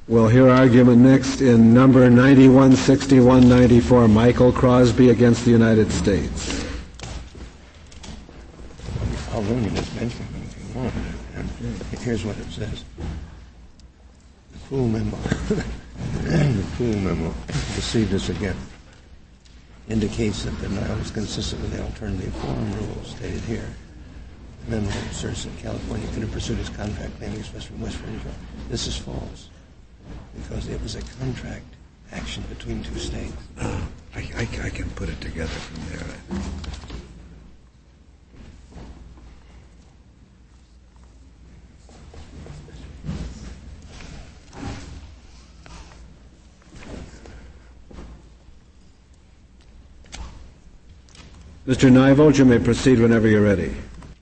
We'll hear argument next in number 916194, Michael Crosby against the United States. I'll loan you this benchmark if you want. And here's what it says. The Poole memo. The Poole memo, to see this again, indicates that the denial is consistent with the alternative form rules stated here. The memo asserts that California could have pursued its contract claim expressed from West Virginia. This is false, because it was a contract action between two states. I can put it together from there. Mr. Neivold, you may proceed whenever you're ready.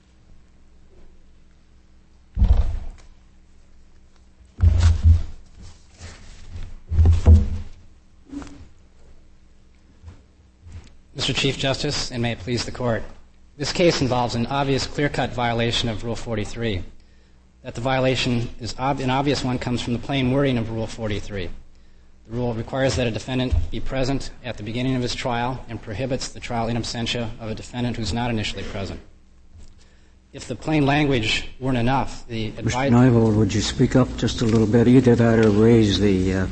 Mr. Chief Justice, and may it please the Court, this case involves an obvious, clear-cut violation of Rule 43. That the violation is an obvious one comes from the plain wording of Rule 43. The rule requires that a defendant be present at the beginning of his trial and prohibits the trial in absentia of a defendant who's not initially present. If the plain language weren't enough, the Mr. Neivold, would you speak up just a little bit? Either that or raise the...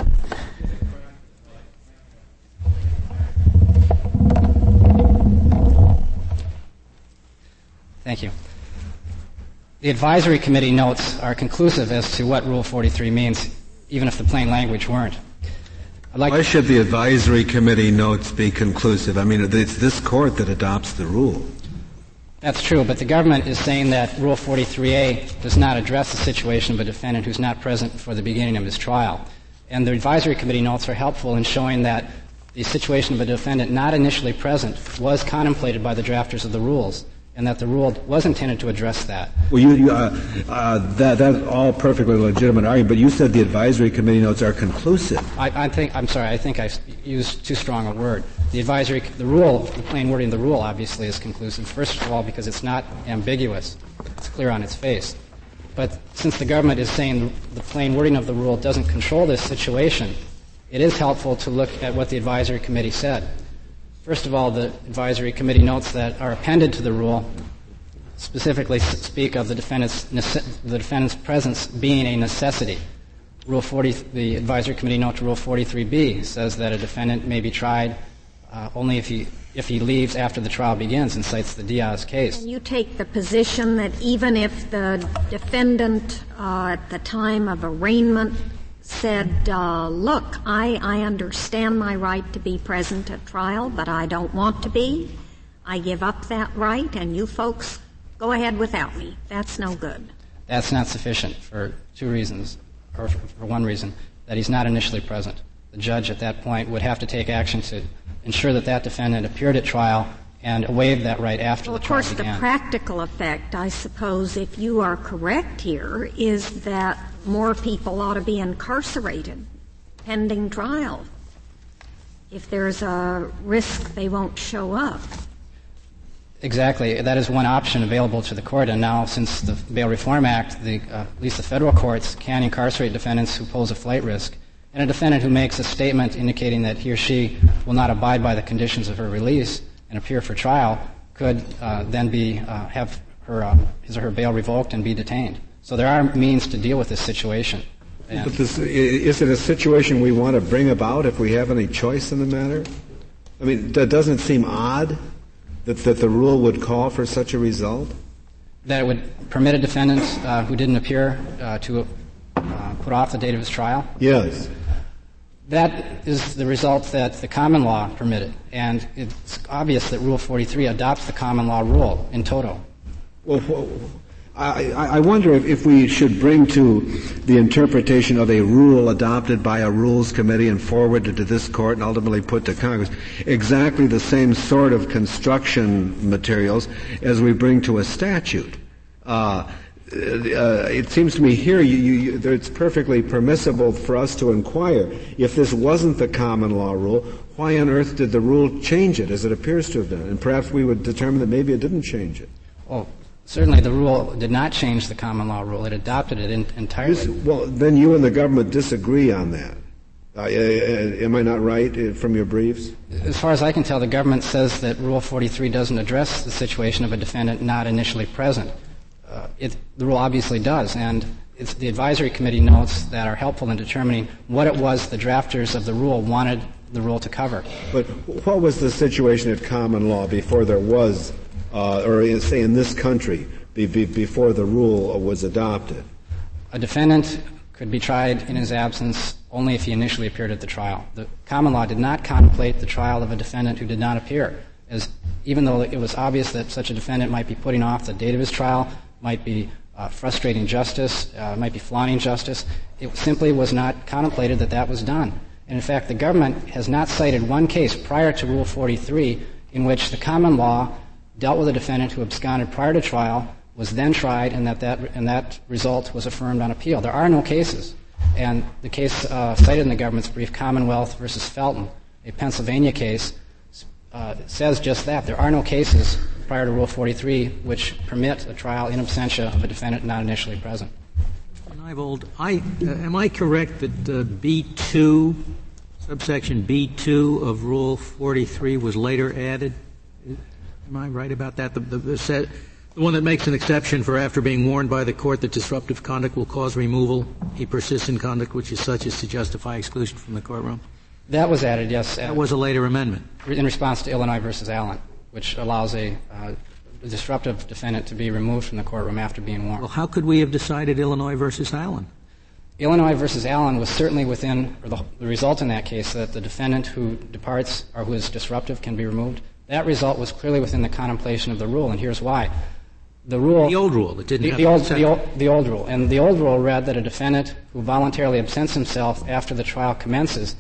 Thank you. The advisory committee notes are conclusive as to what Rule 43 means, even if the plain language weren't. Why should the advisory committee notes be conclusive? I mean, it's this court that adopts the rule. That's true, but the government is saying that Rule 43A does not address the situation of a defendant who's not present for the beginning of his trial. And the advisory committee notes are helpful in showing that the situation of a defendant not initially present was contemplated by the drafters of the rules, and that the rule was intended to address that. Well, that's all perfectly legitimate argument, but you said the advisory committee notes are conclusive. I think I used too strong a word. The plain wording of the rule obviously is conclusive, first of all, because it's not ambiguous. It's clear on its face. But since the government is saying the plain wording of the rule doesn't control this situation, it is helpful to look at what the advisory committee said. First of all, the advisory committee notes that are appended to the rule specifically speak of the defendant's presence being a necessity. The advisory committee note to Rule 43B says that a defendant may be tried only if he leaves after the trial begins, and cites the Diaz case. And you take the position that even if the defendant at the time of arraignment said, look, I understand my right to be present at trial, but I don't want to be. I give up that right, and you folks go ahead without me. That's no good. That's not sufficient for two reasons, or for one reason, that he's not initially present. The judge at that point would have to take action to ensure that that defendant appeared at trial and waived that right after the trial began. Of course, the practical effect, I suppose, if you are correct here, is that more people ought to be incarcerated pending trial. If there's a risk they won't show up. Exactly. That is one option available to the court. And now, since the Bail Reform Act, at least the federal courts can incarcerate defendants who pose a flight risk. And a defendant who makes a statement indicating that he or she will not abide by the conditions of her release and appear for trial could then have his or her bail revoked and be detained. So there are means to deal with this situation. But is it a situation we want to bring about if we have any choice in the matter? I mean, doesn't it seem odd that the rule would call for such a result? That it would permit a defendant who didn't appear to put off the date of his trial? Yes. That is the result that the common law permitted. And it's obvious that Rule 43 adopts the common law rule in toto. Well, I wonder if we should bring to the interpretation of a rule adopted by a rules committee and forwarded to this court and ultimately put to Congress exactly the same sort of construction materials as we bring to a statute. It seems to me here it's perfectly permissible for us to inquire, if this wasn't the common law rule, why on earth did the rule change it as it appears to have done? And perhaps we would determine that maybe it didn't change it. Well, Certainly the rule did not change the common law rule. It adopted it entirely. Well, then you and the government disagree on that. Am I not right from your briefs? As far as I can tell, the government says that Rule 43 doesn't address the situation of a defendant not initially present. The rule obviously does, and the advisory committee notes that are helpful in determining what it was the drafters of the rule wanted the rule to cover. But what was the situation at common law before there was, say in this country, before the rule was adopted? A defendant could be tried in his absence only if he initially appeared at the trial. The common law did not contemplate the trial of a defendant who did not appear, as even though it was obvious that such a defendant might be putting off the date of his trial, might be frustrating justice, might be flaunting justice, it simply was not contemplated that that was done. And in fact, the government has not cited one case prior to Rule 43 in which the common law dealt with a defendant who absconded prior to trial, was then tried, and that result was affirmed on appeal. There are no cases. And the case cited in the government's brief, Commonwealth versus Felton, a Pennsylvania case, says just that. There are no cases prior to Rule 43 which permit a trial in absentia of a defendant not initially present. Mr. Neibold, am I correct that B2, subsection B2 of Rule 43 was later added? Am I right about that? The one that makes an exception for after being warned by the court that disruptive conduct will cause removal, he persists in conduct which is such as to justify exclusion from the courtroom? That was added, yes. That was a later amendment. In response to Illinois versus Allen, which allows a disruptive defendant to be removed from the courtroom after being warned. Well, how could we have decided Illinois versus Allen? Illinois versus Allen was certainly within, or the result in that case, that the defendant who departs or who is disruptive can be removed. That result was clearly within the contemplation of the rule, and here's why. The old rule. It didn't have the old rule. And the old rule read that a defendant who voluntarily absents himself after the trial commences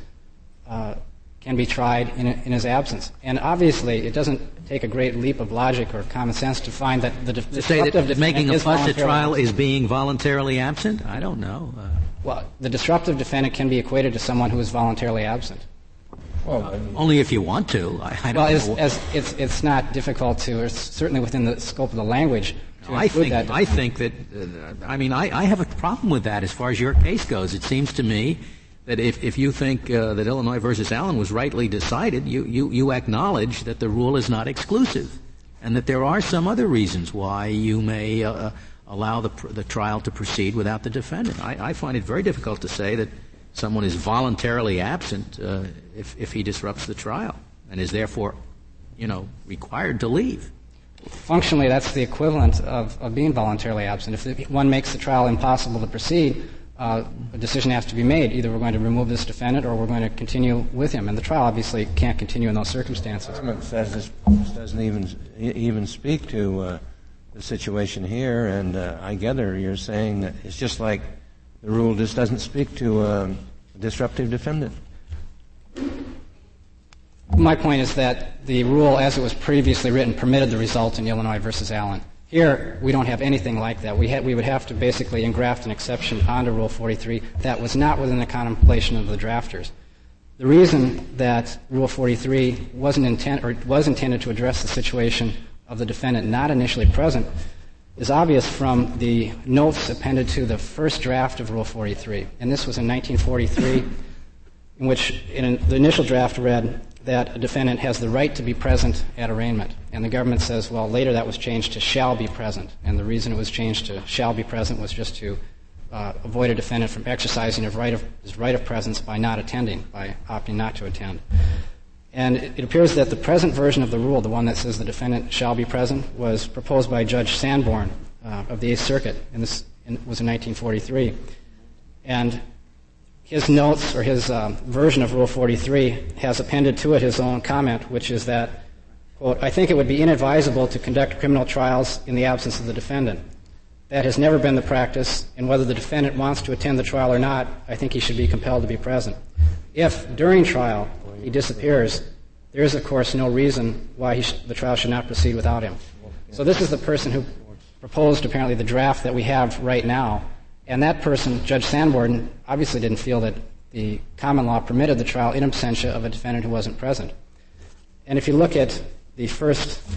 can be tried in his absence. And obviously, it doesn't take a great leap of logic or common sense to find that the disruptive defendant making a fuss at trial is being voluntarily absent? I don't know. Well, the disruptive defendant can be equated to someone who is voluntarily absent. Well, only if you want to. I don't know. It's not difficult to, or certainly within the scope of the language, to include that. I think that, I have a problem with that as far as your case goes. It seems to me that if you think that Illinois versus Allen was rightly decided, you acknowledge that the rule is not exclusive and that there are some other reasons why you may allow the trial to proceed without the defendant. I find it very difficult to say that someone is voluntarily absent if he disrupts the trial and is therefore, required to leave. Functionally, that's the equivalent of being voluntarily absent. If one makes the trial impossible to proceed, a decision has to be made. Either we're going to remove this defendant or we're going to continue with him. And the trial obviously can't continue in those circumstances. The government says this doesn't even speak to the situation here, and I gather you're saying that it's just like the rule just doesn't speak to a disruptive defendant. My point is that the rule, as it was previously written, permitted the result in Illinois versus Allen. Here, we don't have anything like that. We would have to basically engraft an exception onto Rule 43 that was not within the contemplation of the drafters. The reason that Rule 43 was intended to address the situation of the defendant not initially present is obvious from the notes appended to the first draft of Rule 43. And this was in 1943, in which the initial draft read that a defendant has the right to be present at arraignment. And the government says, well, later that was changed to shall be present. And the reason it was changed to shall be present was just to avoid a defendant from exercising his right of presence by not attending, by opting not to attend. And it appears that the present version of the rule, the one that says the defendant shall be present, was proposed by Judge Sanborn of the Eighth Circuit, and this was in 1943. And his notes, or his version of Rule 43, has appended to it his own comment, which is that, quote, I think it would be inadvisable to conduct criminal trials in the absence of the defendant. That has never been the practice, and whether the defendant wants to attend the trial or not, I think he should be compelled to be present. If, during trial, he disappears, there is, of course, no reason why the trial should not proceed without him. So this is the person who proposed, apparently, the draft that we have right now. And that person, Judge Sanborn, obviously didn't feel that the common law permitted the trial in absentia of a defendant who wasn't present. And if you look at the first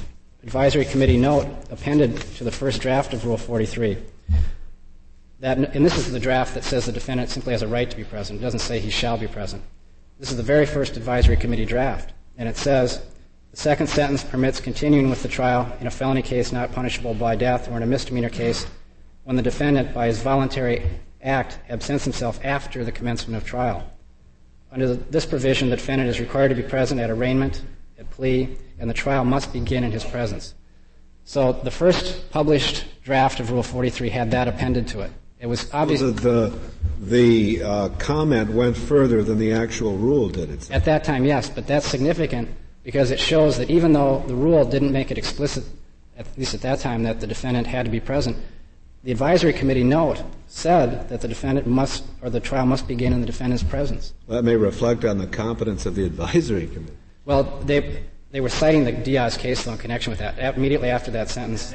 advisory committee note appended to the first draft of Rule 43. And this is the draft that says the defendant simply has a right to be present. It doesn't say he shall be present. This is the very first advisory committee draft, and it says, the second sentence permits continuing with the trial in a felony case not punishable by death or in a misdemeanor case when the defendant, by his voluntary act, absents himself after the commencement of trial. Under this provision, the defendant is required to be present at arraignment, at plea, and the trial must begin in his presence. So the first published draft of Rule 43 had that appended to it. It was obvious. The comment went further than the actual rule, did it? At that time, yes, but that's significant because it shows that even though the rule didn't make it explicit, at least at that time, that the defendant had to be present, the advisory committee note said that the defendant must, or the trial must begin in the defendant's presence. Well, that may reflect on the competence of the advisory committee. Well, they were citing the Diaz case law in connection with that. Immediately after that sentence,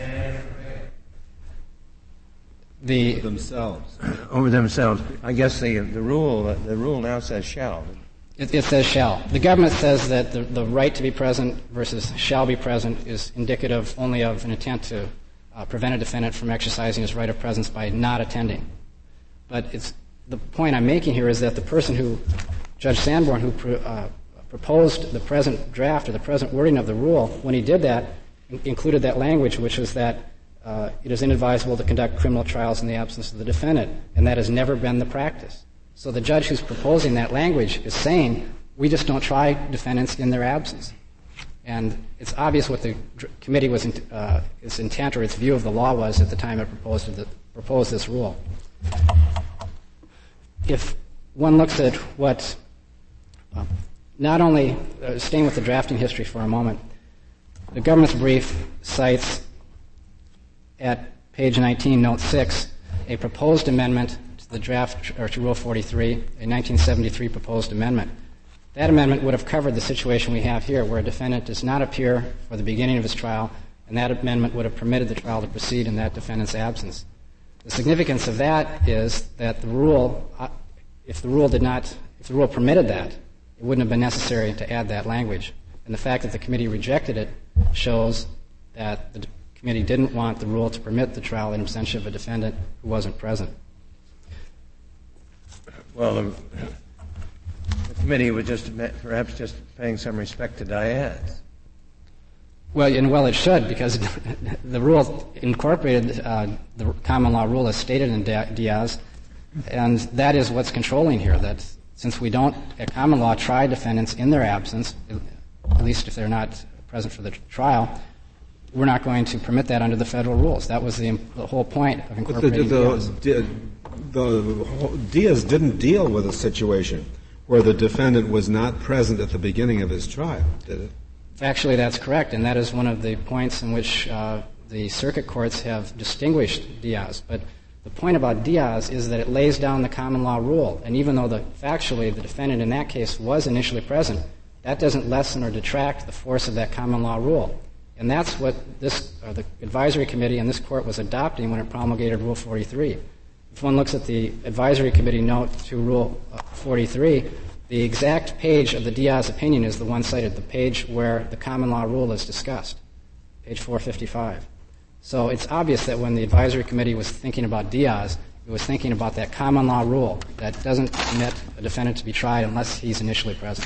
over themselves. I guess the rule now says shall. It says shall. The government says that the right to be present versus shall be present is indicative only of an intent to prevent a defendant from exercising his right of presence by not attending. But the point I'm making here is that the person Judge Sanborn, who proposed the present draft or the present wording of the rule, when he did that, included that language, which is that it is inadvisable to conduct criminal trials in the absence of the defendant, and that has never been the practice. So the judge who's proposing that language is saying, we just don't try defendants in their absence. And it's obvious what the committee was its intent or its view of the law was at the time it proposed this rule. If one looks at what, not only, staying with the drafting history for a moment, the government's brief cites at page 19, note 6, a proposed amendment to the draft, or to Rule 43, a 1973 proposed amendment. That amendment would have covered the situation we have here, where a defendant does not appear for the beginning of his trial, and that amendment would have permitted the trial to proceed in that defendant's absence. The significance of that is that the rule, if the rule permitted that, it wouldn't have been necessary to add that language. And the fact that the committee rejected it shows that the committee didn't want the rule to permit the trial in absentia of a defendant who wasn't present. Well, the committee was perhaps just paying some respect to Diaz. Well, it should, because the rule incorporated the common law rule as stated in Diaz, and that is what's controlling here, that since we don't, at common law, try defendants in their absence, at least if they're not present for the trial, we're not going to permit that under the federal rules. That was the whole point of incorporating Diaz. Diaz didn't deal with a situation where the defendant was not present at the beginning of his trial, did it? Actually, that's correct, and that is one of the points in which the circuit courts have distinguished Diaz. But the point about Diaz is that it lays down the common law rule, and even though factually the defendant in that case was initially present, that doesn't lessen or detract the force of that common law rule. And that's what the advisory committee and this court was adopting when it promulgated Rule 43. If one looks at the advisory committee note to Rule 43, the exact page of the Diaz opinion is the one cited, the page where the common law rule is discussed, page 455. So it's obvious that when the advisory committee was thinking about Diaz, it was thinking about that common law rule that doesn't permit a defendant to be tried unless he's initially present.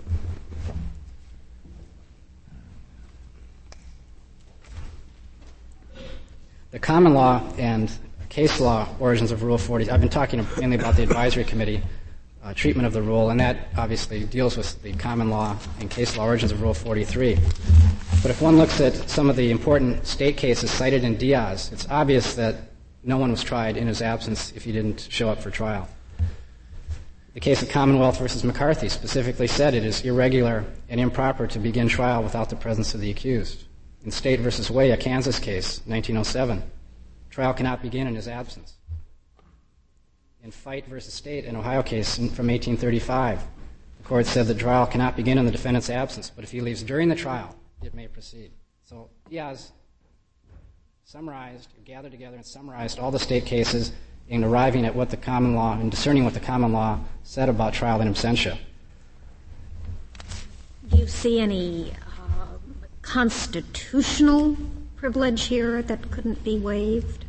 The common law and case law origins of Rule 40, I've been talking mainly about the advisory committee treatment of the rule, and that obviously deals with the common law and case law origins of Rule 43. But if one looks at some of the important state cases cited in Diaz, it's obvious that no one was tried in his absence if he didn't show up for trial. The case of Commonwealth versus McCarthy specifically said it is irregular and improper to begin trial without the presence of the accused. In State versus Way, a Kansas case, 1907, trial cannot begin in his absence. In Fight versus State, an Ohio case from 1835, the court said the trial cannot begin in the defendant's absence, but if he leaves during the trial, it may proceed. So Diaz gathered together and summarized all the state cases in arriving at what the common law and discerning what the common law said about trial in absentia. Do you see any constitutional privilege here that couldn't be waived?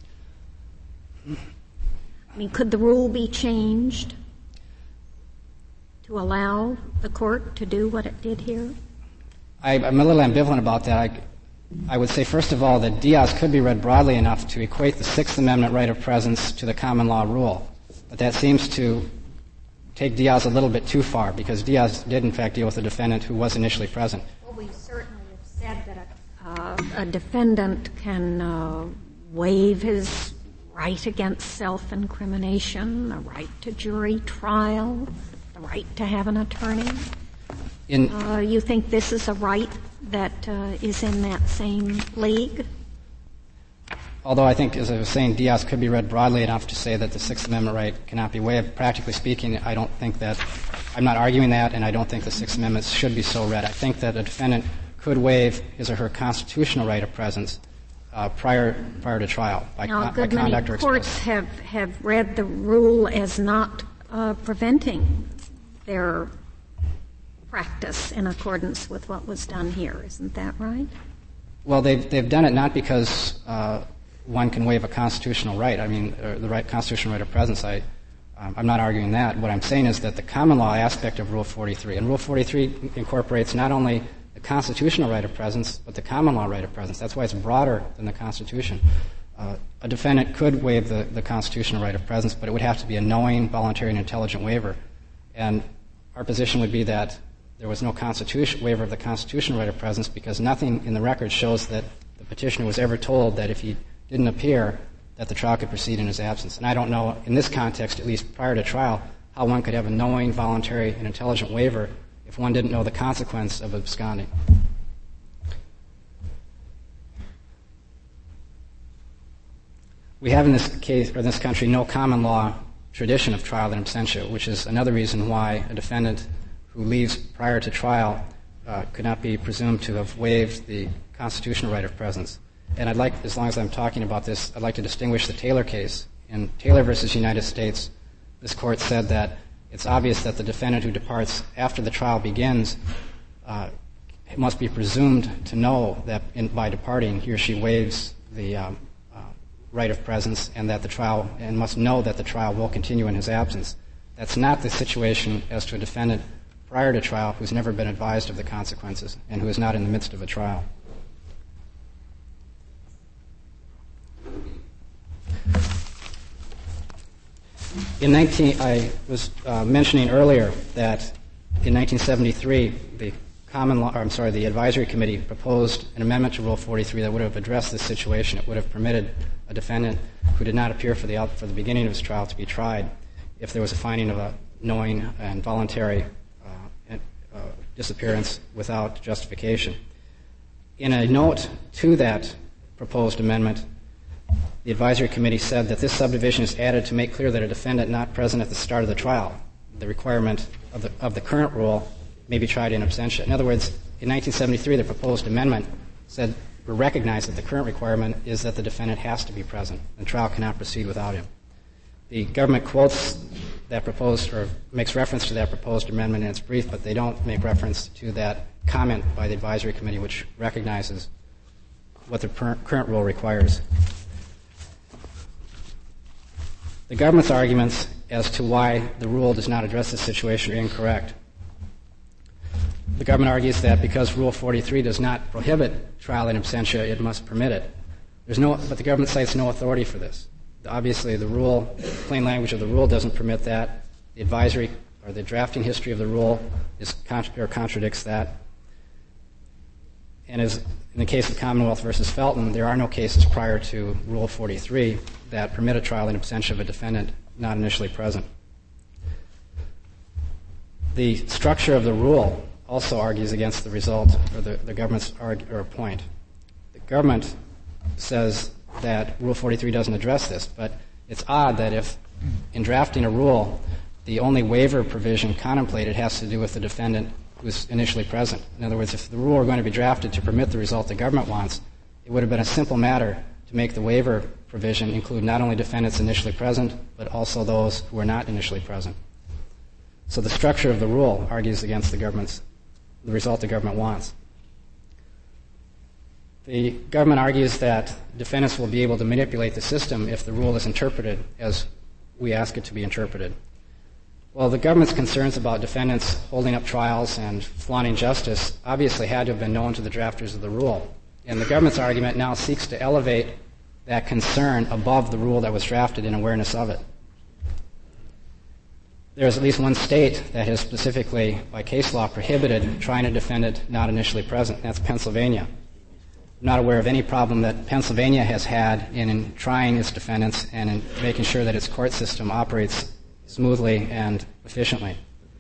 I mean, could the rule be changed to allow the court to do what it did here? I'm a little ambivalent about that. I would say, first of all, that Diaz could be read broadly enough to equate the Sixth Amendment right of presence to the common law rule. But that seems to take Diaz a little bit too far, because Diaz did, in fact, deal with a defendant who was initially present. Well, we certainly have said that a defendant can waive his right against self-incrimination, the right to jury trial, the right to have an attorney. You think this is a right that is in that same league? Although I think, as I was saying, Diaz could be read broadly enough to say that the Sixth Amendment right cannot be waived. Practically speaking, I don't think that — I'm not arguing that, and I don't think the Sixth Amendment should be so read. I think that a defendant could waive his or her constitutional right of presence prior to trial by conduct or expression. Now, a good many courts have read the rule as not preventing their practice in accordance with what was done here. Isn't that right? Well, they've done it not because one can waive a constitutional right. I mean, the constitutional right of presence. I'm not arguing that. What I'm saying is that the common law aspect of Rule 43, and Rule 43 incorporates not only the constitutional right of presence, but the common law right of presence. That's why it's broader than the Constitution. A defendant could waive the constitutional right of presence, but it would have to be a knowing, voluntary, and intelligent waiver. And our position would be that there was no waiver of the constitutional right of presence, because nothing in the record shows that the petitioner was ever told that if he didn't appear, that the trial could proceed in his absence. And I don't know, in this context, at least prior to trial, how one could have a knowing, voluntary, and intelligent waiver if one didn't know the consequence of absconding. We have in this case, or in this country, no common law tradition of trial in absentia, which is another reason why a defendant who leaves prior to trial could not be presumed to have waived the constitutional right of presence. And I'd like, as long as I'm talking about this, I'd like to distinguish the Taylor case. In Taylor versus United States, this court said that it's obvious that the defendant who departs after the trial begins must be presumed to know that by departing he or she waives the right of presence, and that the trial, and must know that the trial will continue in his absence. That's not the situation as to a defendant prior to trial who's never been advised of the consequences and who is not in the midst of a trial. I was mentioning earlier that in 1973, the Advisory Committee proposed an amendment to Rule 43 that would have addressed this situation. It would have permitted a defendant who did not appear for the beginning of his trial to be tried if there was a finding of a knowing and voluntary disappearance without justification. In a note to that proposed amendment, the Advisory Committee said that this subdivision is added to make clear that a defendant not present at the start of the trial, the requirement of the current rule, may be tried in absentia. In other words, in 1973, the proposed amendment said or recognized that the current requirement is that the defendant has to be present, and trial cannot proceed without him. The government quotes that proposed, or makes reference to that proposed amendment in its brief, but they don't make reference to that comment by the Advisory Committee, which recognizes what the current rule requires. The government's arguments as to why the rule does not address this situation are incorrect. The government argues that because Rule 43 does not prohibit trial in absentia, it must permit it. But the government cites no authority for this. Obviously, the plain language of the rule doesn't permit that. The advisory or the drafting history of the rule contradicts that. And as in the case of Commonwealth versus Felton, there are no cases prior to Rule 43 that permit a trial in absentia of a defendant not initially present. The structure of the rule also argues against the result, or the government's point. The government says that Rule 43 doesn't address this, but it's odd that if, in drafting a rule, the only waiver provision contemplated has to do with the defendant who's initially present. In other words, if the rule were going to be drafted to permit the result the government wants, it would have been a simple matter to make the waiver provision include not only defendants initially present, but also those who are not initially present. So the structure of the rule argues against the result the government wants. The government argues that defendants will be able to manipulate the system if the rule is interpreted as we ask it to be interpreted. Well, the government's concerns about defendants holding up trials and flaunting justice obviously had to have been known to the drafters of the rule. And the government's argument now seeks to elevate that concern above the rule that was drafted in awareness of it. There is at least one state that has specifically, by case law, prohibited trying a defendant not initially present. That's Pennsylvania. I'm not aware of any problem that Pennsylvania has had in trying its defendants and in making sure that its court system operates smoothly and efficiently.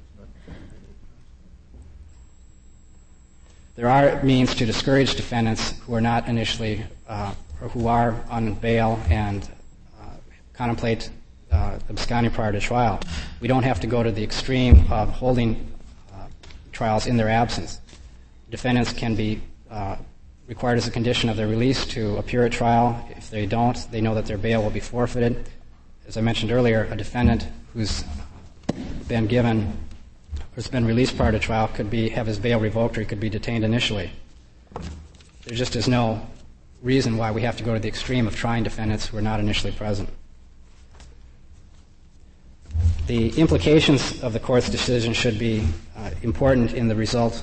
There are means to discourage defendants who are not initially, or who are on bail and contemplate absconding prior to trial. We don't have to go to the extreme of holding trials in their absence. Defendants can be required as a condition of their release to appear at trial. If they don't, they know that their bail will be forfeited. As I mentioned earlier, a defendant who's been released prior to trial could have his bail revoked, or he could be detained initially. There just is no reason why we have to go to the extreme of trying defendants who are not initially present. The implications of the court's decision should be important in the result,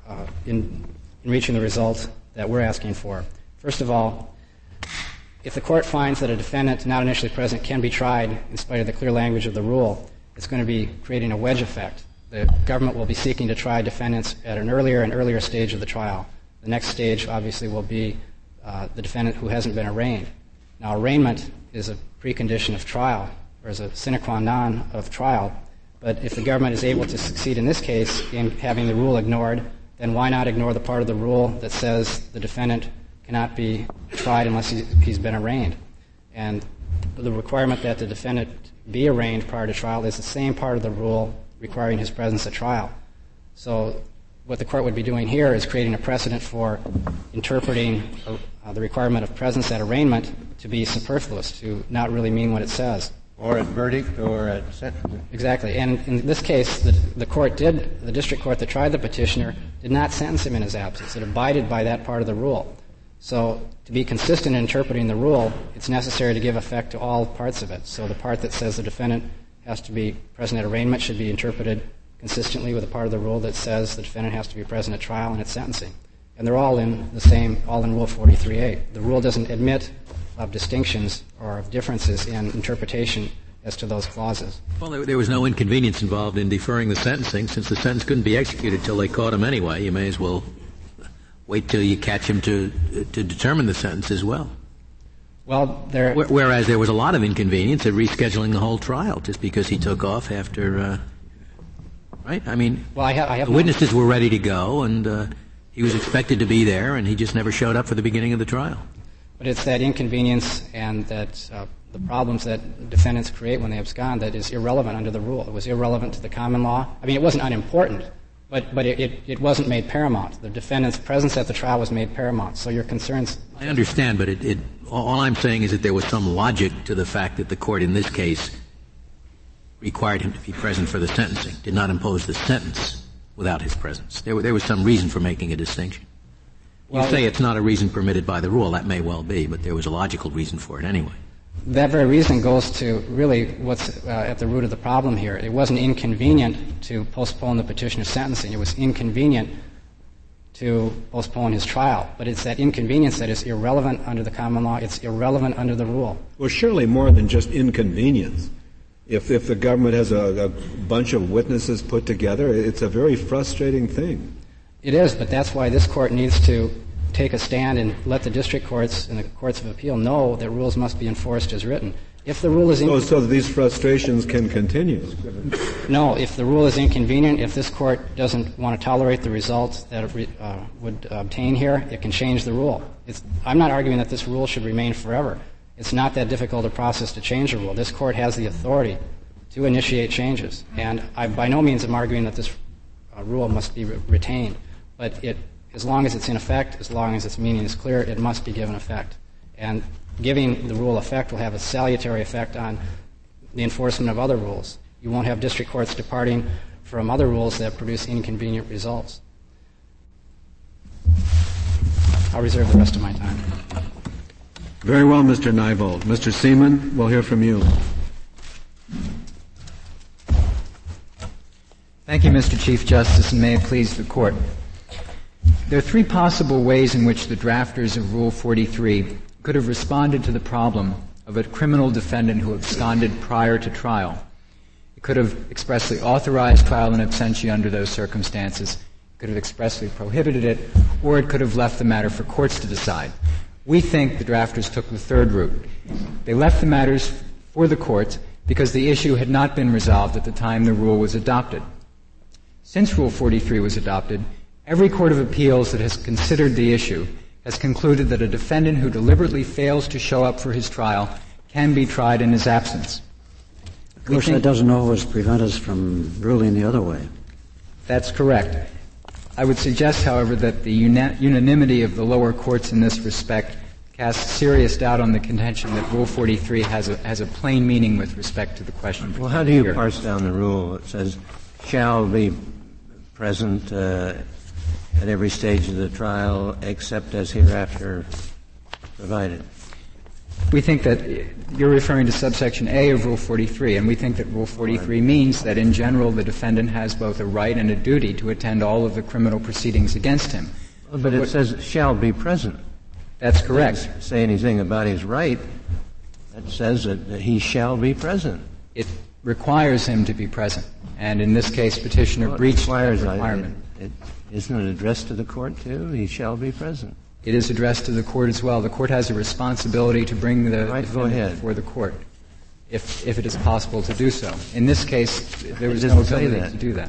in reaching the result that we're asking for. First of all, if the court finds that a defendant not initially present can be tried in spite of the clear language of the rule, it's going to be creating a wedge effect. The government will be seeking to try defendants at an earlier and earlier stage of the trial. The next stage, obviously, will be the defendant who hasn't been arraigned. Now, arraignment is a precondition of trial, or is a sine qua non of trial. But if the government is able to succeed in this case in having the rule ignored, then why not ignore the part of the rule that says the defendant cannot be tried unless he's been arraigned? And the requirement that the defendant be arraigned prior to trial is the same part of the rule requiring his presence at trial. So what the court would be doing here is creating a precedent for interpreting the requirement of presence at arraignment to be superfluous, to not really mean what it says. Or at verdict or at sentencing. Exactly. And in this case, the district court that tried the petitioner did not sentence him in his absence. It abided by that part of the rule. So to be consistent in interpreting the rule, it's necessary to give effect to all parts of it. So the part that says the defendant has to be present at arraignment should be interpreted consistently with the part of the rule that says the defendant has to be present at trial and at sentencing. And they're all in Rule 43A. The rule doesn't admit of distinctions or of differences in interpretation as to those clauses. Well, there was no inconvenience involved in deferring the sentencing, since the sentence couldn't be executed till they caught him anyway. You may as well wait till you catch him to determine the sentence as well. Well, whereas there was a lot of inconvenience at rescheduling the whole trial just because he took off after, right? I mean, well, I have the witnesses were ready to go, and he was expected to be there, and he just never showed up for the beginning of the trial. But it's that inconvenience and that the problems that defendants create when they abscond that is irrelevant under the rule. It was irrelevant to the common law. I mean, it wasn't unimportant, but it wasn't made paramount. The defendant's presence at the trial was made paramount. So your concerns... I understand, but all I'm saying is that there was some logic to the fact that the court in this case required him to be present for the sentencing, did not impose the sentence without his presence. There was some reason for making a distinction. You say it's not a reason permitted by the rule. That may well be, but there was a logical reason for it anyway. That very reason goes to really what's at the root of the problem here. It wasn't inconvenient to postpone the petitioner's sentencing. It was inconvenient to postpone his trial. But it's that inconvenience that is irrelevant under the common law. It's irrelevant under the rule. Well, surely more than just inconvenience. If the government has a bunch of witnesses put together, it's a very frustrating thing. It is, but that's why this court needs to take a stand and let the district courts and the courts of appeal know that rules must be enforced as written. If the rule is so that these frustrations can continue. No, if the rule is inconvenient, if this court doesn't want to tolerate the results that it would obtain here, it can change the rule. I'm not arguing that this rule should remain forever. It's not that difficult a process to change a rule. This court has the authority to initiate changes, and I by no means am arguing that this rule must be retained. But as long as it's in effect, as long as its meaning is clear, it must be given effect. And giving the rule effect will have a salutary effect on the enforcement of other rules. You won't have district courts departing from other rules that produce inconvenient results. I'll reserve the rest of my time. Very well, Mr. Neibold. Mr. Seaman, we'll hear from you. Thank you, Mr. Chief Justice, and may it please the Court. There are three possible ways in which the drafters of Rule 43 could have responded to the problem of a criminal defendant who absconded prior to trial. It could have expressly authorized trial in absentia under those circumstances, it could have expressly prohibited it, or it could have left the matter for courts to decide. We think the drafters took the third route. They left the matters for the courts because the issue had not been resolved at the time the rule was adopted. Since Rule 43 was adopted, every court of appeals that has considered the issue has concluded that a defendant who deliberately fails to show up for his trial can be tried in his absence. Of course, that doesn't always prevent us from ruling the other way. That's correct. I would suggest, however, that the unanimity of the lower courts in this respect casts serious doubt on the contention that Rule 43 has a plain meaning with respect to the question. Well, how do you parse down the rule? It says, shall be present at every stage of the trial except as hereafter provided. We think that you're referring to subsection A of Rule 43, and we think that Rule 43 means that in general the defendant has both a right and a duty to attend all of the criminal proceedings against him. But it says shall be present. That's correct. It doesn't say anything about his right. It says that he shall be present. It requires him to be present, and in this case petitioner breached that requirement. Isn't it addressed to the court too? He shall be present. It is addressed to the court as well. The court has a responsibility to bring the defendant before the court, if it is possible to do so. In this case, there was no ability to do that.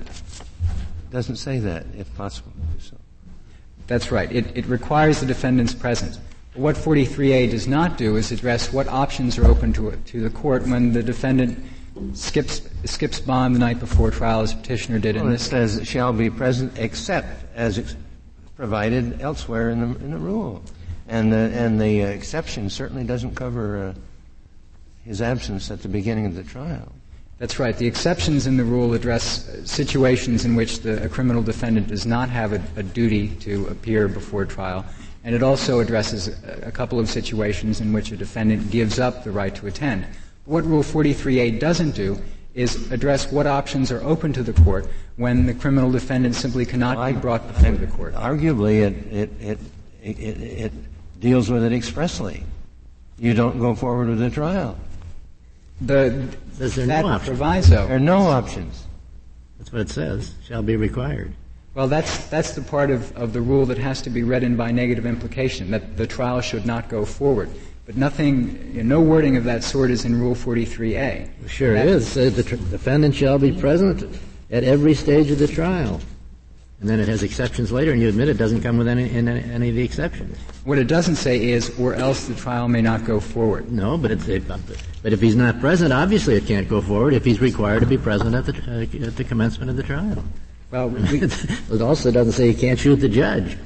It doesn't say that, if possible to do so. That's right. It requires the defendant's presence. What 43A does not do is address what options are open to the court when the defendant skips bond the night before trial, as petitioner did in this case. It says shall be present except as provided elsewhere in the rule, and the exception certainly doesn't cover his absence at the beginning of the trial. That's right. The exceptions in the rule address situations in which a criminal defendant does not have a duty to appear before trial, and it also addresses a couple of situations in which a defendant gives up the right to attend. What Rule 43A doesn't do is address what options are open to the court when the criminal defendant simply cannot be brought before the court. Arguably, it deals with it expressly. You don't go forward with the trial. That proviso. There are no options. That's what it says. Shall be required. Well, that's the part of the rule that has to be read in by negative implication, that the trial should not go forward. But no wording of that sort is in Rule 43A. Sure it is. It says the defendant shall be present at every stage of the trial. And then it has exceptions later, and you admit it doesn't come with any of the exceptions. What it doesn't say is, or else the trial may not go forward. No, but if he's not present, obviously it can't go forward if he's required to be present at the commencement of the trial. Well, it also doesn't say he can't shoot the judge.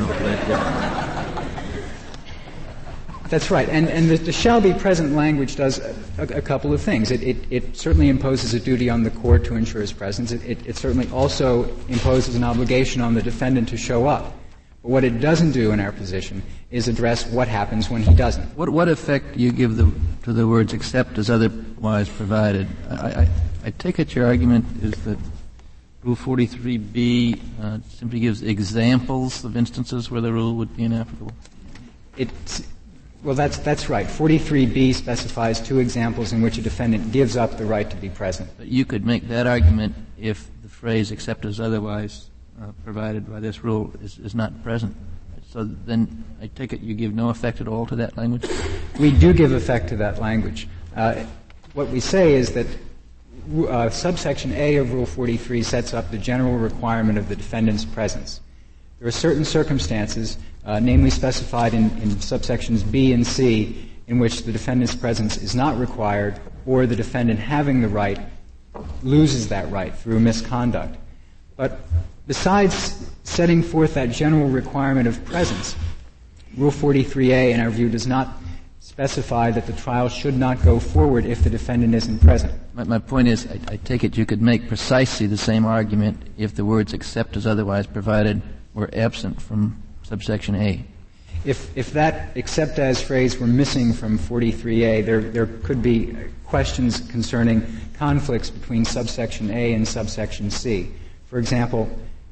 That's right. And the shall be present language does a couple of things. It certainly imposes a duty on the court to ensure his presence. It certainly also imposes an obligation on the defendant to show up. But what it doesn't do in our position is address what happens when he doesn't. What effect do you give to the words except as otherwise provided? I take it your argument is that Rule 43B simply gives examples of instances where the rule would be inapplicable? Well, that's right. 43B specifies two examples in which a defendant gives up the right to be present. But you could make that argument if the phrase except as otherwise provided by this rule is not present. So then I take it you give no effect at all to that language? We do give effect to that language. What we say is that subsection A of Rule 43 sets up the general requirement of the defendant's presence. There are certain circumstances, namely specified in subsections B and C, in which the defendant's presence is not required, or the defendant having the right loses that right through misconduct. But besides setting forth that general requirement of presence, Rule 43A, in our view, does not specify that the trial should not go forward if the defendant isn't present. My point is, I take it you could make precisely the same argument if the words except as otherwise provided were absent from subsection A. If that except as phrase were missing from 43A, there could be questions concerning conflicts between subsection A and subsection C. For example,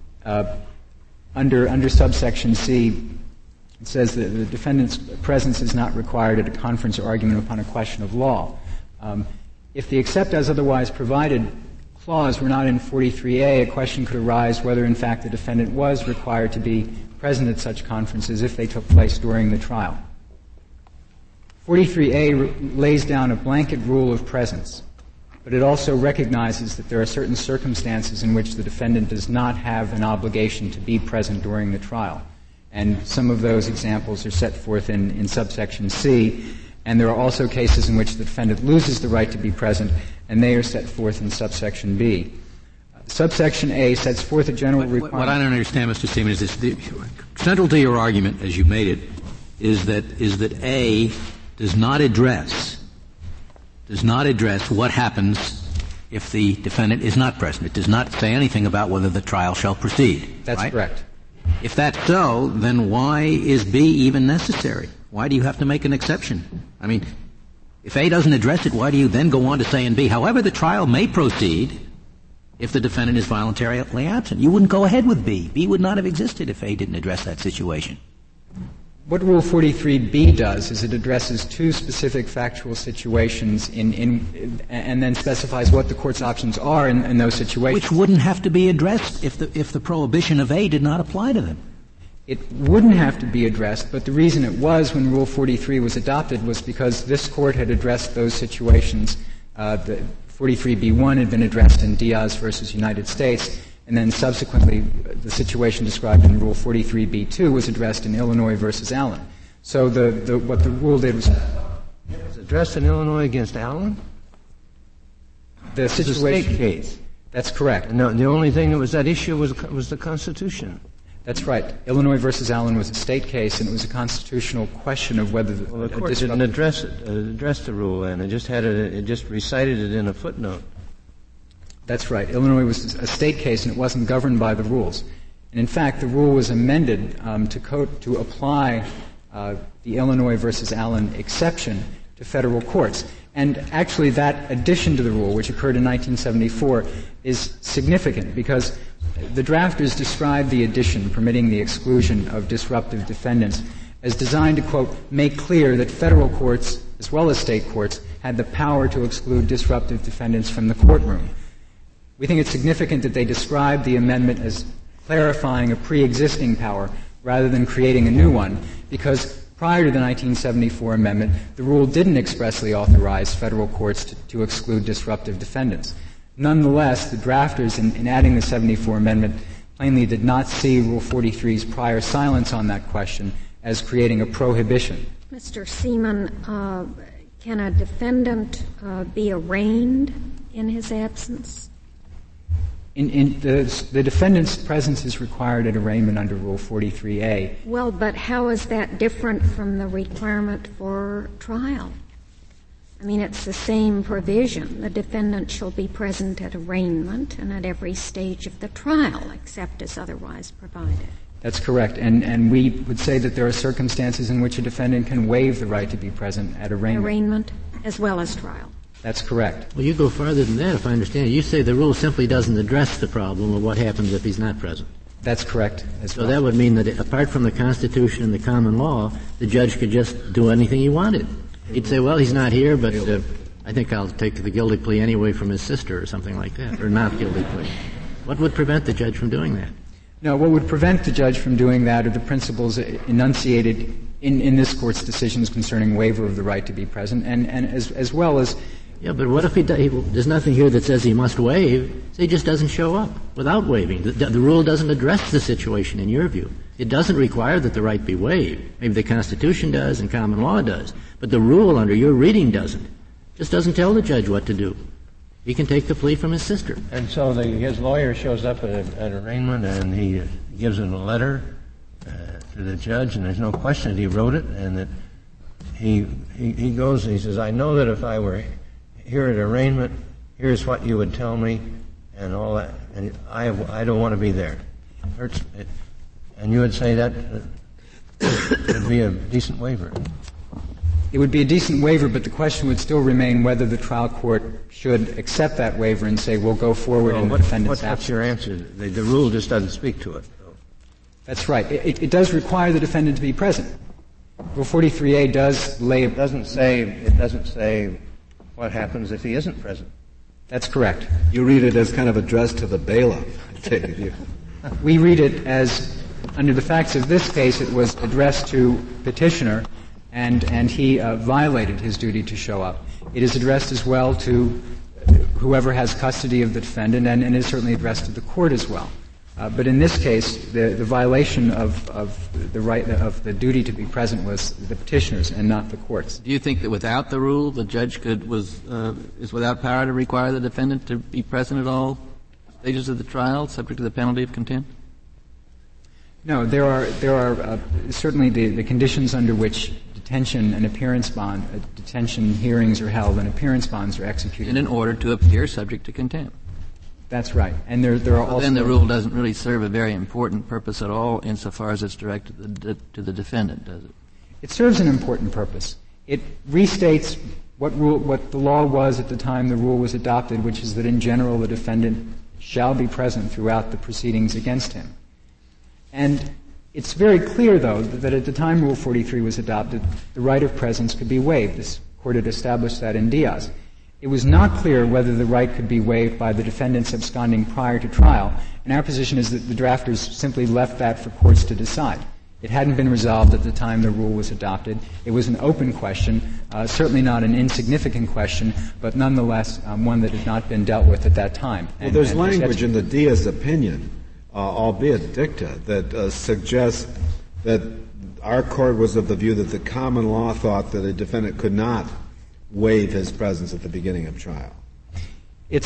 under subsection C, it says that the defendant's presence is not required at a conference or argument upon a question of law. If the except as otherwise provided clause were not in 43A, a question could arise whether, in fact, the defendant was required to be present at such conferences if they took place during the trial. 43A lays down a blanket rule of presence, but it also recognizes that there are certain circumstances in which the defendant does not have an obligation to be present during the trial. And some of those examples are set forth in subsection C, and there are also cases in which the defendant loses the right to be present, and they are set forth in subsection B. Subsection A sets forth a general requirement. What I don't understand, Mr. Seaman, is this. Central to your argument, as you made it, is that A does not address what happens if the defendant is not present. It does not say anything about whether the trial shall proceed. That's right? Correct. If that's so, then why is B even necessary? Why do you have to make an exception? I mean, if A doesn't address it, why do you then go on to say in B, however, the trial may proceed if the defendant is voluntarily absent? You wouldn't go ahead with B. B would not have existed if A didn't address that situation. What Rule 43B does is it addresses two specific factual situations and then specifies what the court's options are in those situations. Which wouldn't have to be addressed if the prohibition of A did not apply to them. It wouldn't have to be addressed, but the reason it was when Rule 43 was adopted was because this court had addressed those situations. The 43B1 had been addressed in Diaz versus United States, and then subsequently the situation described in Rule 43B2 was addressed in Illinois versus Allen. So what the rule did was... It was addressed in Illinois against Allen? The situation... It was a state case. That's correct. No, the only thing that was at issue was the Constitution. That's right. Illinois versus Allen was a state case, and it was a constitutional question of whether the court didn't address the rule, and it just recited it in a footnote. That's right. Illinois was a state case, and it wasn't governed by the rules. And in fact, the rule was amended to apply the Illinois versus Allen exception to federal courts. And actually, that addition to the rule, which occurred in 1974, is significant because the drafters described the addition permitting the exclusion of disruptive defendants as designed to, quote, make clear that federal courts, as well as state courts, had the power to exclude disruptive defendants from the courtroom. We think it's significant that they describe the amendment as clarifying a pre-existing power rather than creating a new one, because prior to the 1974 amendment, the rule didn't expressly authorize federal courts to exclude disruptive defendants. Nonetheless, the drafters, in adding the 74 amendment, plainly did not see Rule 43's prior silence on that question as creating a prohibition. Mr. Seaman, can a defendant be arraigned in his absence? The defendant's presence is required at arraignment under Rule 43A. Well, but how is that different from the requirement for trial? I mean, it's the same provision. The defendant shall be present at arraignment and at every stage of the trial, except as otherwise provided. That's correct. And we would say that there are circumstances in which a defendant can waive the right to be present at arraignment. Arraignment as well as trial. That's correct. Well, you go farther than that, if I understand it. You say the rule simply doesn't address the problem of what happens if he's not present. That's correct. So that would mean that apart from the Constitution and the common law, the judge could just do anything he wanted. He'd say, well, he's not here, but I think I'll take the guilty plea anyway from his sister or something like that, or not guilty plea. What would prevent the judge from doing that? No, what would prevent the judge from doing that are the principles enunciated in this Court's decisions concerning waiver of the right to be present, and as well as... Yeah, but what if there's nothing here that says he must waive, so he just doesn't show up without waiving? The rule doesn't address the situation in your view. It doesn't require that the right be waived. Maybe the Constitution does and common law does, but the rule under your reading doesn't. Just doesn't tell the judge what to do. He can take the plea from his sister. And so his lawyer shows up at arraignment and he gives him a letter to the judge, and there's no question that he wrote it, and that he goes and he says, I know that if I were here at arraignment, here's what you would tell me, and all that, and I don't want to be there. It hurts. And you would say that It would be a decent waiver. It would be a decent waiver, but the question would still remain whether the trial court should accept that waiver and say, we'll go forward in the defendant's absence. What's your answer? The rule just doesn't speak to it. That's right. It does require the defendant to be present. Rule 43A does lay... It doesn't say what happens if he isn't present. That's correct. You read it as kind of addressed to the bailiff, I take it. We read it as, under the facts of this case, it was addressed to petitioner, and he violated his duty to show up. It is addressed as well to whoever has custody of the defendant, and is certainly addressed to the court as well. But in this case, the violation of the right of the duty to be present was the petitioner's and not the court's. Do you think that without the rule, the judge is without power to require the defendant to be present at all stages of the trial, subject to the penalty of contempt? No, there are certainly the conditions under which detention and appearance bond, detention hearings are held and appearance bonds are executed. And in order to appear subject to contempt. That's right. And there are also... Then the rule doesn't really serve a very important purpose at all insofar as it's directed to the defendant, does it? It serves an important purpose. It restates what the law was at the time the rule was adopted, which is that in general the defendant shall be present throughout the proceedings against him. And it's very clear, though, that at the time Rule 43 was adopted, the right of presence could be waived. This court had established that in Diaz. It was not clear whether the right could be waived by the defendants absconding prior to trial, and our position is that the drafters simply left that for courts to decide. It hadn't been resolved at the time the rule was adopted. It was an open question, certainly not an insignificant question, but nonetheless one that had not been dealt with at that time. Well, there's language in the Diaz opinion, albeit dicta, that suggests that our court was of the view that the common law thought that a defendant could not waive his presence at the beginning of trial. It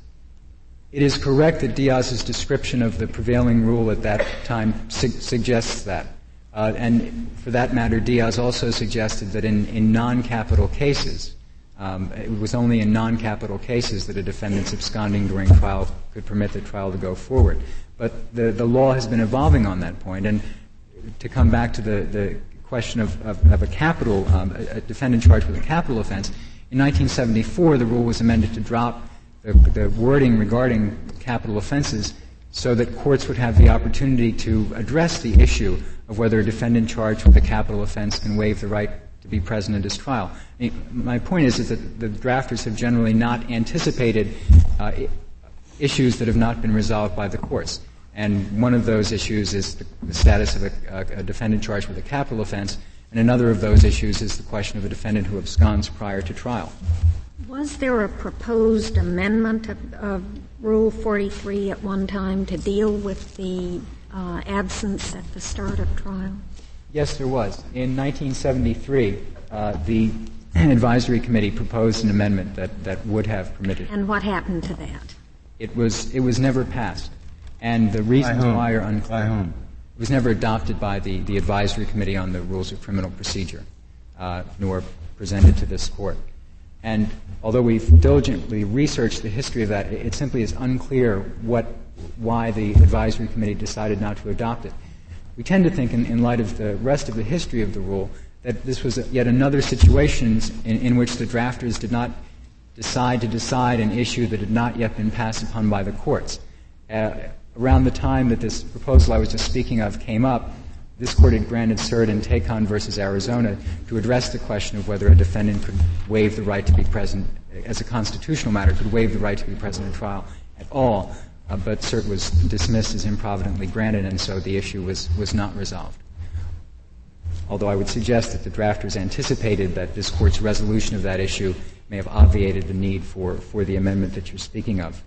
is correct that Diaz's description of the prevailing rule at that time suggests that. And for that matter, Diaz also suggested that in non-capital cases, it was only in non-capital cases that a defendant's absconding during trial could permit the trial to go forward. But the law has been evolving on that point. And to come back to the question of a capital, a defendant charged with a capital offense, in 1974 the rule was amended to drop the wording regarding capital offenses so that courts would have the opportunity to address the issue of whether a defendant charged with a capital offense can waive the right to be present at his trial. My point is that the drafters have generally not anticipated issues that have not been resolved by the courts. And one of those issues is the status of a defendant charged with a capital offense, and another of those issues is the question of a defendant who absconds prior to trial. Was there a proposed amendment of Rule 43 at one time to deal with the absence at the start of trial? Yes, there was. In 1973, the advisory committee proposed an amendment that would have permitted. And what happened to that? It was never passed. And the reasons why are unclear. By whom? It was never adopted by the advisory committee on the rules of criminal procedure, nor presented to this court. And although we've diligently researched the history of that, it simply is unclear why the advisory committee decided not to adopt it. We tend to think, in light of the rest of the history of the rule, that this was yet another situation in which the drafters did not decide to decide an issue that had not yet been passed upon by the courts. Around the time that this proposal I was just speaking of came up, this court had granted cert in Tacon versus Arizona to address the question of whether a defendant could waive the right to be present, as a constitutional matter, could waive the right to be present in trial at all. But cert was dismissed as improvidently granted, and so the issue was not resolved. Although I would suggest that the drafters anticipated that this court's resolution of that issue may have obviated the need for the amendment that you're speaking of.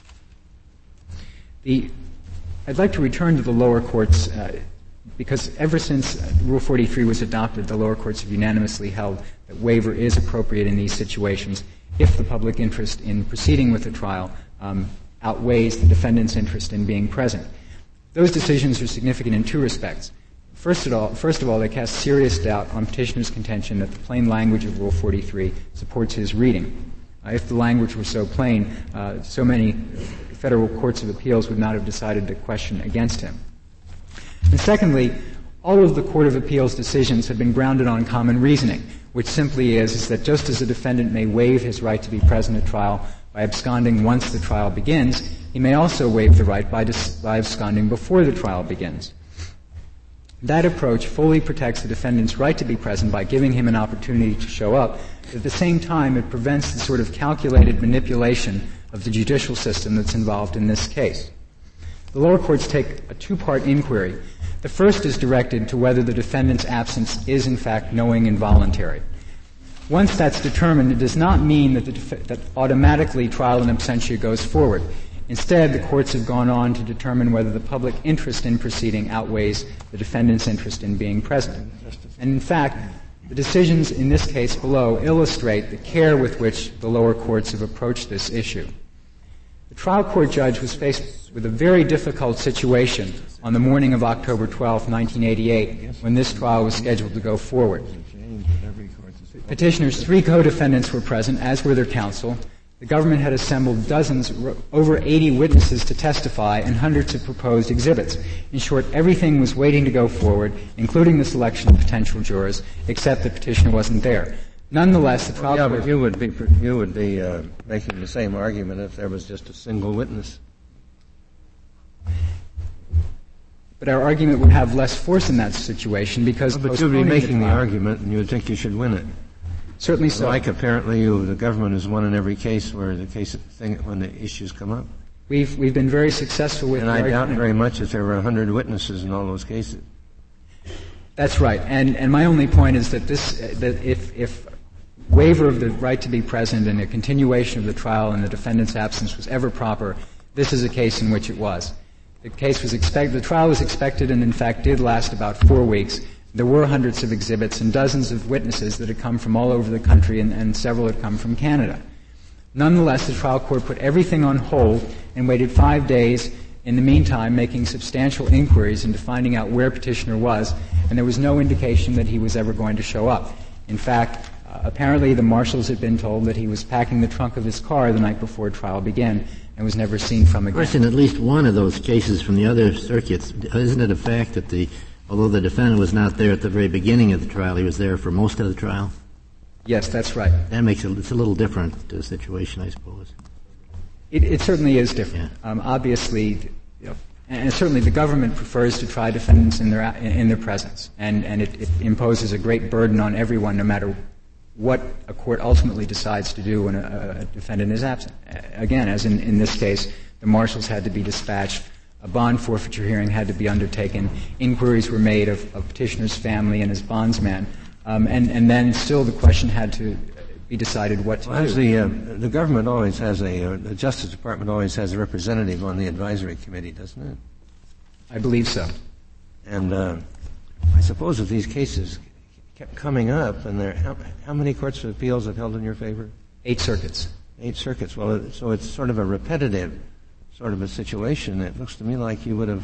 I'd like to return to the lower courts, because ever since Rule 43 was adopted, the lower courts have unanimously held that waiver is appropriate in these situations if the public interest in proceeding with the trial outweighs the defendant's interest in being present. Those decisions are significant in two respects. First of all, they cast serious doubt on petitioner's contention that the plain language of Rule 43 supports his reading. If the language were so plain, so many federal courts of appeals would not have decided to question against him. And secondly, All of the Court of Appeals decisions have been grounded on common reasoning, which simply is that just as a defendant may waive his right to be present at trial by absconding once the trial begins, he may also waive the right by absconding before the trial begins. That approach fully protects the defendant's right to be present by giving him an opportunity to show up. At the same time, it prevents the sort of calculated manipulation of the judicial system that's involved in this case. The lower courts take a two-part inquiry. The first is directed to whether the defendant's absence is in fact knowing and voluntary. Once that's determined, it does not mean that automatically trial in absentia goes forward. Instead, the courts have gone on to determine whether the public interest in proceeding outweighs the defendant's interest in being present. And in fact, the decisions in this case below illustrate the care with which the lower courts have approached this issue. The trial court judge was faced with a very difficult situation on the morning of October 12, 1988, when this trial was scheduled to go forward. Petitioner's 3 co-defendants were present, as were their counsel. The government had assembled dozens, over 80 witnesses to testify, and hundreds of proposed exhibits. In short, everything was waiting to go forward, including the selection of potential jurors, except the petitioner wasn't there. Nonetheless, the trial court... but you would be making the same argument if there was just a single witness. But our argument would have less force in that situation because... But you'd be making the argument, and you would think you should win it. Certainly so. Like apparently the government has won in every case where when the issues come up. We've been very successful with. And I doubt very much if there were 100 witnesses in all those cases. That's right. And my only point is that if waiver of the right to be present and a continuation of the trial in the defendant's absence was ever proper, this is a case in which it was. The trial was expected and in fact did last about 4 weeks. There were hundreds of exhibits and dozens of witnesses that had come from all over the country and several had come from Canada. Nonetheless, the trial court put everything on hold and waited 5 days in the meantime, making substantial inquiries into finding out where petitioner was, and there was no indication that he was ever going to show up. In fact, apparently the marshals had been told that he was packing the trunk of his car the night before trial began and was never seen from again. Of course, in at least one of those cases from the other circuits, isn't it a fact that although the defendant was not there at the very beginning of the trial, he was there for most of the trial? Yes, that's right. That makes it's a little different situation, I suppose. It certainly is different. Yeah. Obviously, and certainly the government prefers to try defendants in their presence, and it imposes a great burden on everyone, no matter what a court ultimately decides to do when a defendant is absent. Again, as in this case, the marshals had to be dispatched. A bond forfeiture hearing had to be undertaken. Inquiries were made of petitioner's family and his bondsman. And then still the question had to be decided what to do. The government always has the Justice Department always has a representative on the advisory committee, doesn't it? I believe so. And I suppose if these cases kept coming up, and how many courts of appeals have held in your favor? 8 circuits. 8 circuits. Well, so it's sort of a repetitive sort of a situation. It looks to me like you would have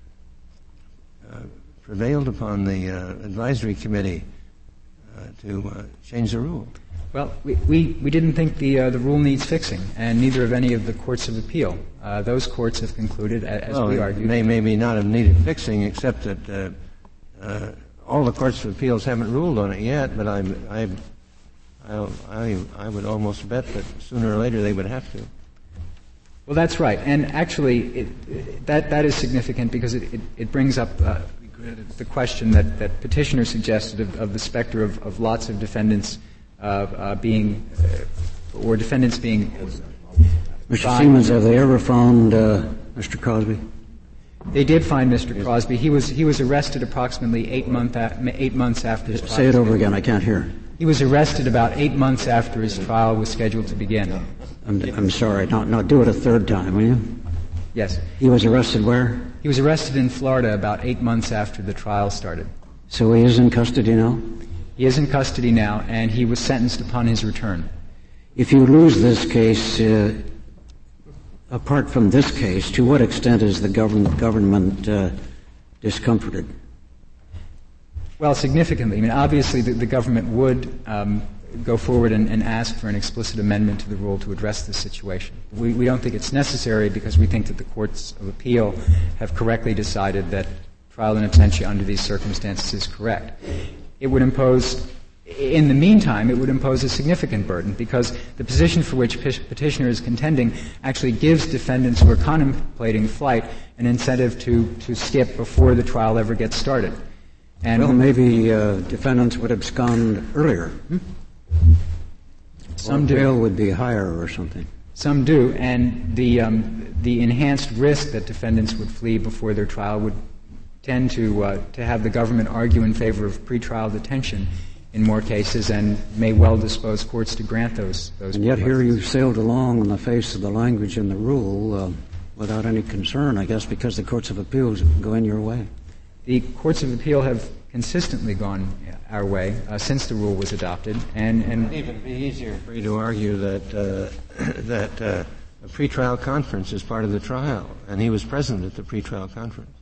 prevailed upon the advisory committee to change the rule. Well, we didn't think the rule needs fixing, and neither have any of the courts of appeal. Those courts have concluded, as we argued. They maybe not have needed fixing, except that all the courts of appeals haven't ruled on it yet. But I would almost bet that sooner or later they would have to. Well, that's right, and actually, that is significant because it brings up the question that petitioner suggested of the specter of lots of defendants being defendants being. Mr. Siemens, have they ever found Mr. Crosby? They did find Mr. Crosby. He was arrested approximately 8 months after his trial. Say it over again. I can't hear. He was arrested about 8 months after his trial was scheduled to begin. I'm sorry. Now do it a third time, will you? Yes. He was arrested where? He was arrested in Florida about 8 months after the trial started. So he is in custody now? He is in custody now, and he was sentenced upon his return. If you lose this case, apart from this case, to what extent is the government discomforted? Well, significantly. I mean, obviously the government would go forward and ask for an explicit amendment to the rule to address this situation. We don't think it's necessary because we think that the courts of appeal have correctly decided that trial in absentia under these circumstances is correct. It would impose, in the meantime, it would impose a significant burden because the position for which petitioner is contending actually gives defendants who are contemplating flight an incentive to skip before the trial ever gets started. And well, maybe defendants would abscond earlier. Some do. Bail would be higher or something. Some do, and the enhanced risk that defendants would flee before their trial would tend to have the government argue in favor of pretrial detention in more cases, and may well dispose courts to grant those. And yet, here you sailed along on the face of the language in the rule without any concern, I guess, because the courts of appeals go in your way. The courts of appeal have consistently gone our way since the rule was adopted, and it would even be easier for you to argue that a pretrial conference is part of the trial, and he was present at the pretrial conference.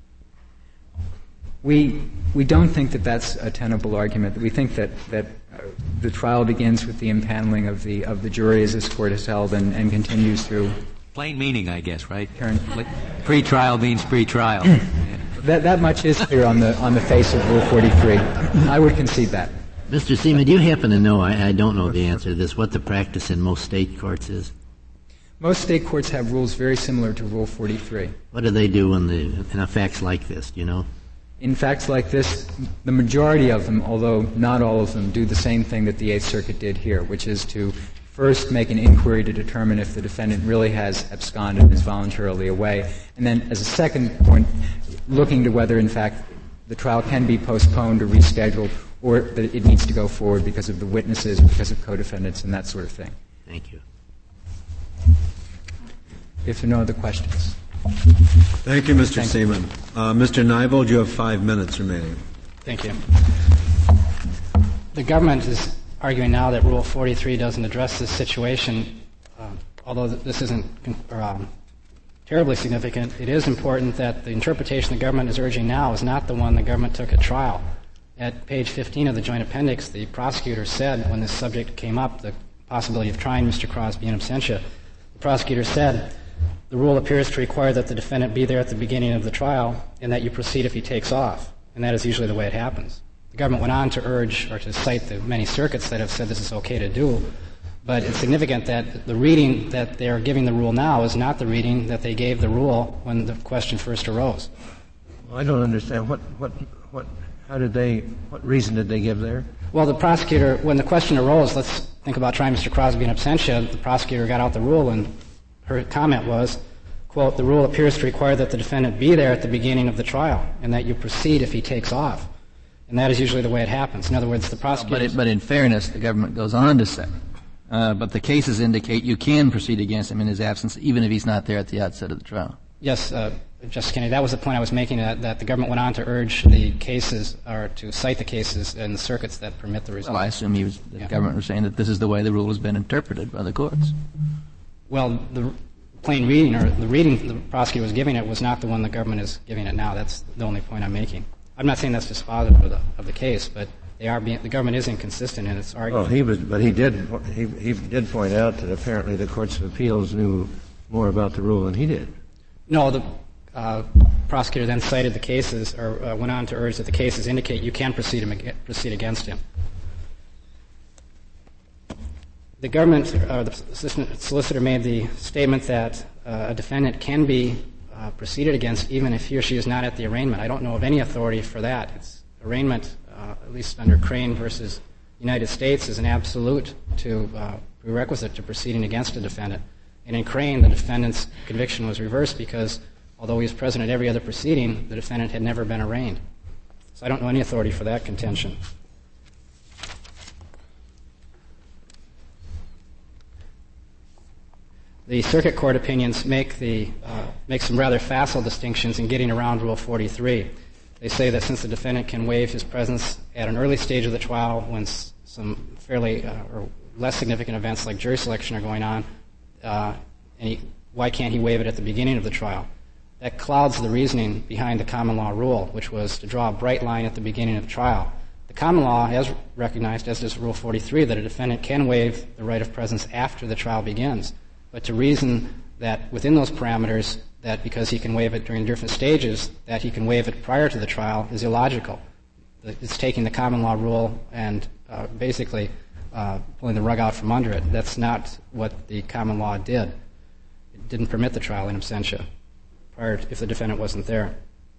We don't think that that's a tenable argument. We think that the trial begins with the impaneling of the jury, as this court has held, and continues through. Plain meaning, I guess, right? Pre-trial means pre-trial. That much is clear on the face of Rule 43. I would concede that. Mr. Seaman, do you happen to know, I don't know the answer to this, what the practice in most state courts is? Most state courts have rules very similar to Rule 43. What do they do in facts like this, do you know? In facts like this, the majority of them, although not all of them, do the same thing that the Eighth Circuit did here, which is to first make an inquiry to determine if the defendant really has absconded and is voluntarily away, and then as a second point, looking to whether, in fact, the trial can be postponed or rescheduled, or that it needs to go forward because of the witnesses, because of co-defendants, and that sort of thing. Thank you. If there are no other questions. Thank you, Mr. Seaman. Mr. Neibold, you have 5 minutes remaining. Thank you. The government is arguing now that Rule 43 doesn't address this situation. Although this isn't terribly significant, it is important that the interpretation the government is urging now is not the one the government took at trial. At page 15 of the joint appendix, the prosecutor said, when this subject came up, the possibility of trying Mr. Crosby in absentia, the prosecutor said, the rule appears to require that the defendant be there at the beginning of the trial and that you proceed if he takes off. And that is usually the way it happens. The government went on to urge or to cite the many circuits that have said this is okay to do, but it's significant that the reading that they are giving the rule now is not the reading that they gave the rule when the question first arose. Well, I don't understand. What reason did they give there? Well, the prosecutor, when the question arose, let's think about trying Mr. Crosby in absentia, the prosecutor got out the rule and her comment was, quote, the rule appears to require that the defendant be there at the beginning of the trial and that you proceed if he takes off. And that is usually the way it happens. In other words, the prosecutor... But in fairness, the government goes on to say, but the cases indicate you can proceed against him in his absence even if he's not there at the outset of the trial. Yes, Justice Kennedy, that was the point I was making, that the government went on to urge the cases, or to cite the cases in the circuits that permit the result. Well, I assume the government was saying that this is the way the rule has been interpreted by the courts. Well, the plain reading, or the reading the prosecutor was giving it, was not the one the government is giving it now. That's the only point I'm making. I'm not saying that's dispositive of the case, but the government is inconsistent in its argument. Well, he did point out that apparently the courts of appeals knew more about the rule than he did. No, the prosecutor then cited the cases, or went on to urge that the cases indicate you can proceed against him. The government, the solicitor made the statement that a defendant can be proceeded against even if he or she is not at the arraignment. I don't know of any authority for that. It's arraignment, at least under Crane versus United States, is an absolute prerequisite to proceeding against a defendant. And in Crane, the defendant's conviction was reversed because, although he was present at every other proceeding, the defendant had never been arraigned. So I don't know any authority for that contention. The circuit court opinions make some rather facile distinctions in getting around Rule 43. They say that since the defendant can waive his presence at an early stage of the trial when some fairly or less significant events like jury selection are going on, why can't he waive it at the beginning of the trial? That clouds the reasoning behind the common law rule, which was to draw a bright line at the beginning of the trial. The common law has recognized, as does Rule 43, that a defendant can waive the right of presence after the trial begins. But to reason that within those parameters that because he can waive it during different stages, that he can waive it prior to the trial is illogical. It's taking the common law rule and basically pulling the rug out from under it. That's not what the common law did. It didn't permit the trial in absentia if the defendant wasn't there.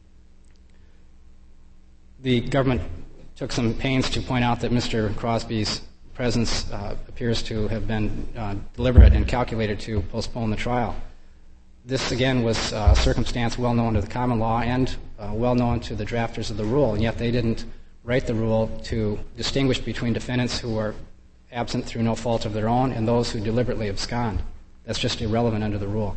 The government took some pains to point out that Mr. Crosby's presence appears to have been deliberate and calculated to postpone the trial. This, again, was a circumstance well known to the common law and well known to the drafters of the rule, and yet they didn't write the rule to distinguish between defendants who are absent through no fault of their own and those who deliberately abscond. That's just irrelevant under the rule.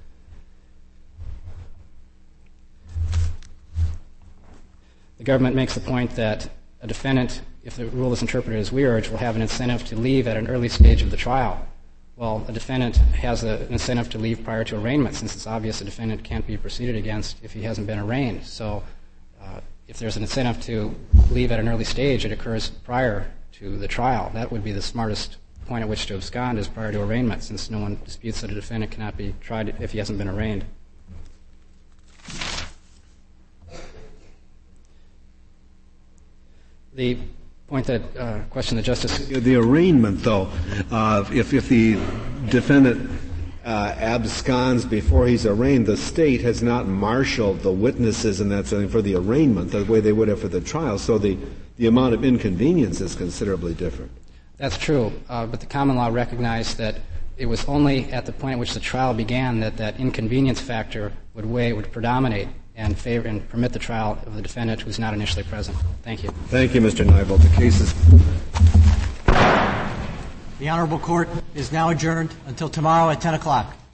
The government makes the point that a defendant, if the rule is interpreted as we urge, will have an incentive to leave at an early stage of the trial. Well, a defendant has an incentive to leave prior to arraignment, since it's obvious a defendant can't be proceeded against if he hasn't been arraigned. So if there's an incentive to leave at an early stage, it occurs prior to the trial. That would be the smartest point at which to abscond, is prior to arraignment, since no one disputes that a defendant cannot be tried if he hasn't been arraigned. The point question that Justice... The arraignment, though, if the defendant absconds before he's arraigned, the state has not marshaled the witnesses in that setting for the arraignment the way they would have for the trial, so the amount of inconvenience is considerably different. That's true, but the common law recognized that it was only at the point at which the trial began that inconvenience factor would predominate and favor and permit the trial of the defendant who's not initially present. Thank you. Thank you, Mr. Neibold. The case is... The Honorable Court is now adjourned until tomorrow at 10 o'clock.